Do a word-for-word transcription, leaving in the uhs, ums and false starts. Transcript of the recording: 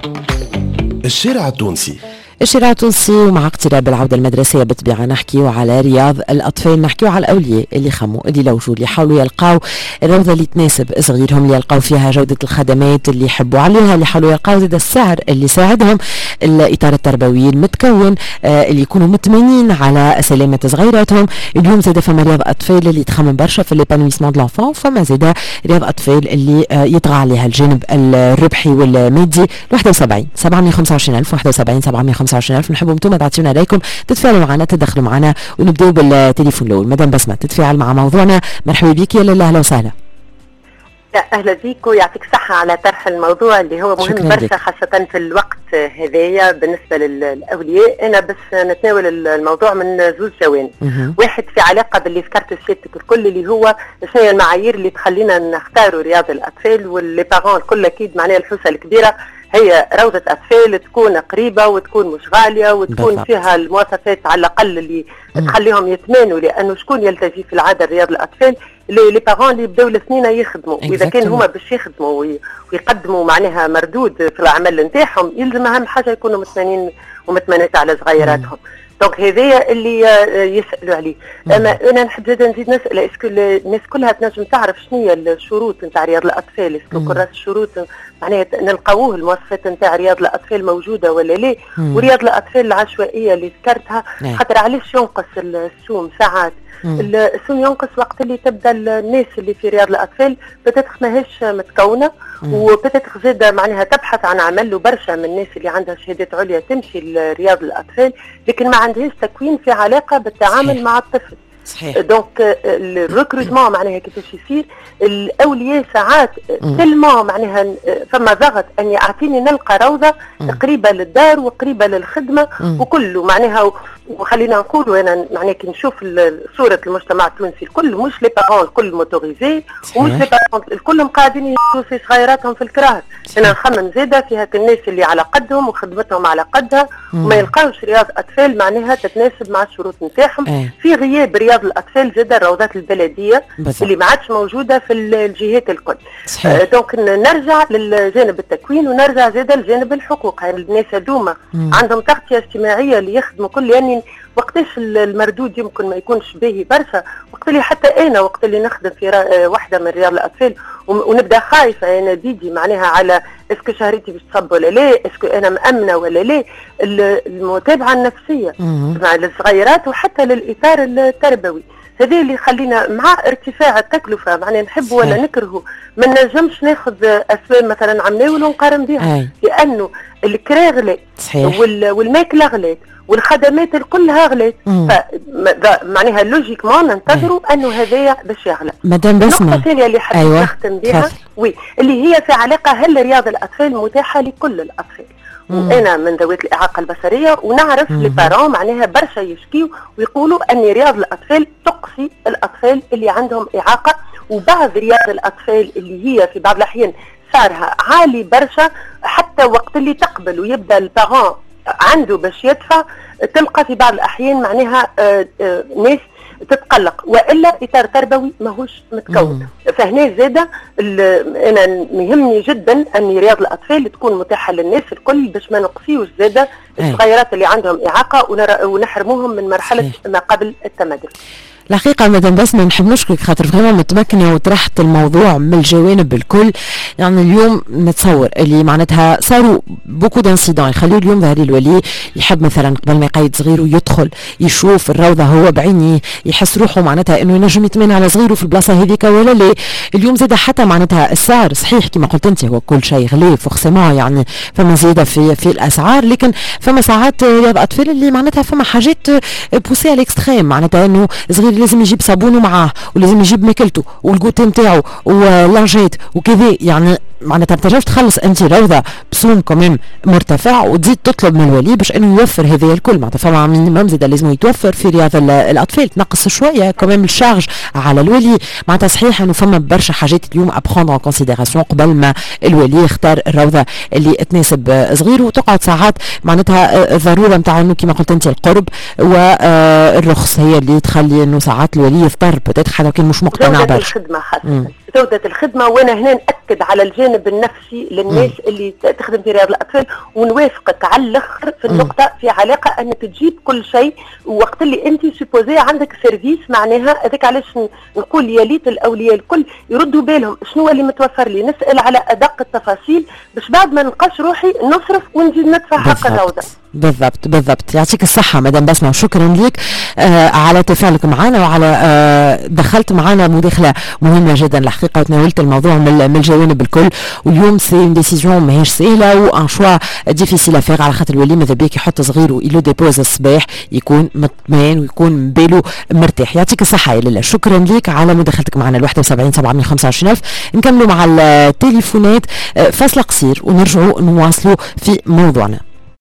الشارع التونسي. الشارع التونسي، ومع اقتراب العودة المدرسية بالطبيعة نحكيو على رياض الأطفال، نحكيو على الأولياء اللي خموا اللي لوجوا اللي حاولوا يلقاو الروضة اللي تناسب صغيرهم، اللي يلقاو فيها جودة الخدمات اللي يحبوا عليها، اللي حاولوا يلقاو زاد السعر اللي يساعدهم، الإطار التربوي المتكون، آه اللي يكونوا مطمئنين على سلامة صغيراتهم. اليوم زاد فما رياض أطفال اللي تخمم برشا في الإيبانويسمون دو لونفون، فما زاد رياض أطفال اللي آه يطغى عليها الجانب الربحي والمادي. واحد وسبعين سبعمية وخمسة وعشرين ألف واحد وسبعين سبعمية وخمسة وعشرين ألف. نحبوا انتم تعطيونا عليكم، تتفاعلوا معنا، تدخلوا معنا، ونبداو بالتليفون الاول. مدام بسمه تتفاعل مع موضوعنا، مرحبا بك. يا لاله اهلا وسهلا. اهلا بيك ويعطيك الصحه على طرح الموضوع اللي هو مهم برشا، خاصه في الوقت هذايا بالنسبه للاولياء. انا بس نتناول الموضوع من زوج جوانب. واحد في علاقه باللي ذكرت سيادتك الكل، اللي هو شنو المعايير اللي تخلينا نختاروا رياض الاطفال، واللي بارون الكل اكيد معناها الحوسه الكبيره هي روضة أطفال تكون قريبة وتكون مش غالية وتكون بالضبط فيها المواصفات على الأقل اللي مم. تخليهم يتمانوا، لأنه شكون يلتجي في العادة رياض الأطفال؟ لي بارون اللي بداو السنين يخدموا، وإذا كان هما باش يخدموا ويقدموا معناها مردود في العمل نتاعهم، يلزم أهم حاجة يكونوا متمانين ومتمانات على صغيراتهم. دونك هذايا اللي يسألوا عليه. اما انا نحب زاد نزيد نسال، اسكو الناس كلها تنجم تعرف شنو هي الشروط نتاع رياض الاطفال؟ اسكو كراس الشروط معناها نلقاوه المواصفات نتاع رياض الاطفال موجوده ولا لا؟ ورياض الاطفال العشوائيه اللي ذكرتها، خاطر علاش ينقص السوم ساعات؟ السوم ينقص وقت اللي تبدا الناس اللي في رياض الاطفال بتاتخ ماهيش متكونه، وبتاتخ زاد معناها تبحث عن عمل، وبرشا من الناس اللي عندها شهادات عليا تمشي لرياض الاطفال لكن ما عندهاش تكوين في علاقه بالتعامل صحيح. مع الطفل. صحيح. دونك الريكروتمون معناها كيفاش يصير؟ الاولياء ساعات تلمون معناها فما ضغط اني اعطيني نلقى روضه قريبه للدار وقريبه للخدمه وكله معناها. وخلينا نقولوا انا معناها كي نشوف صوره المجتمع التونسي الكل، مش لي بارون الكل موتوريزي، ومش لي بارون الكلهم قاعدين يشوفوا في صغيراتهم في الكراهات. انا نخمم زاده في هاك الناس اللي على قدهم وخدمتهم على قدها وما يلقاوش رياض اطفال معناها تتناسب مع الشروط نتاعهم، في غياب رياض الاطفال زاده الروضات البلديه بزا. اللي ما عادش موجوده في الجهات الكل. آه دونك نرجع للجانب التكوين ونرجع زاده لجانب الحقوق. يعني الناس هذوما عندهم تغطيه اجتماعيه اللي يخدموا كل، يعني وقتاش المردود يمكن ما يكونش باهي برشا، وقت اللي حتى انا وقت اللي نخدم في واحده من رياض الاطفال ونبدا خايفه انا ديدي معناها على اسكو شهريتي باش تصب ولا لا، اسكو انا مامنه ولا لا. المتابعه النفسيه مع الصغيرات وحتى للاطار التربوي، هذا اللي يخلينا مع ارتفاع التكلفه معناها نحب ولا نكرهه ما نجمش ناخذ اسباب مثلا عمناول ونقارن بها، لانه الكرا غلات والماكله غلات والخدمات الكلها غلات، معناها لوجيكمون ننتظروا انه هذايا باش يغلى. مدام بسمه النقطه الثانيه اللي حبيت أيوة. نختم بها وي اللي هي في علاقه هل رياض الاطفال متاحه لكل الاطفال؟ وانا من ذوات الاعاقه البصريه ونعرف لي بارون معناها برشا يشكيوا ويقولوا ان رياض الاطفال تقصي الاطفال اللي عندهم اعاقه، وبعض رياض الاطفال اللي هي في بعض الاحيان سعرها عالي برشا، حتى وقت اللي تقبل ويبدا البارون عنده باش يدفع تلقى في بعض الاحيان معناها آآ آآ ناس تتقلق، والا اطار تربوي ماهوش متكون. فهنا زاده انا مهمني جدا ان رياض الاطفال تكون متاحه للناس الكل باش ما نقصيوش زاده الصغيرات اللي عندهم اعاقه ونحرموهم من مرحله ما قبل التمدن. الحقيقة مدام بسمة نحب نشكرك خاطر فعلا متمكنة وطرحت الموضوع من الجوانب الكل. يعني اليوم نتصور اللي معناتها صاروا بوكو دانسيدون يخليوا اليوم ظهري الولي يحب مثلا قبل ما يقيد صغيره يدخل يشوف الروضة هو بعينيه، يحس روحه معناتها انه ينجم يتمنى على صغيره في البلاصة هذيك ولا لا. اليوم زاد حتى معناتها السعر صحيح كما قلت انت هو كل شيء غلي فورسيمون، يعني فما زيادة في في الاسعار، لكن فما ساعات رياض اطفال اللي معناتها فما حاجات بوسي على الاكستريم، معناتها انه صغير لازم يجيب صابونه معاه ولازم يجيب ماكلته والقوت نتاعو ولانجيت وكذا، يعني معناتها ما تنجمش تخلص انت روضه بسوم كمان مرتفع وتزيد تطلب من الولي باش انه يوفر هذا الكل. معناتها فما مينيموم زاد لازم يتوفر في رياض الاطفال، تنقص شويه كمان الشارج على الولي. معناتها صحيح انه فما برشا حاجات اليوم ابخوندر ان كونسيديراسيون قبل ما الولي يختار الروضه اللي تناسب صغيره، وتقعد ساعات معناتها الضروره نتاع انه كما قلت انت القرب والرخص هي اللي تخلي انه ساعات الولي يضطر بتاتر حتى كان مش مقتنع برشا. جودة الخدمة. وانا هنا نأكد على الجانب النفسي للناس م. اللي تخدم في رياض الاطفال، ونوافقك على الاخر في النقطة م. في علاقة انك تجيب كل شيء وقت اللي انت سيبوزي عندك سيرفيس. معناها هذاك علاش نقول يا ليت الاولياء الكل يردوا بالهم شنو اللي متوفر لي، نسأل على ادق التفاصيل باش بعد ما نلقاش روحي نصرف ونزيد ندفع حق الروضة. بالضبط بالضبط. يعطيك الصحة مدام بسمة، وشكرا لك آه على تفاعلك معنا وعلى آه دخلت معنا مداخلة مهمة جدا الحقيقة، وتناولت الموضوع من الجوانب الكل. واليوم سي اون ديسيزيون ماهيش سهلة وان شوا ديفيسيل افير، على خاطر الولي ماذا بيك يحط صغيره يلو ديبوز الصباح يكون مطمئن ويكون باله مرتاح. يعطيك الصحة يا لاله، شكرا لك على مداخلتك معنا. واحد وسبعين سبعمية وخمسة وعشرين ألف. نكملوا مع التليفونات فاصلة قصير ونرجعوا نواصلوا في موضوعنا.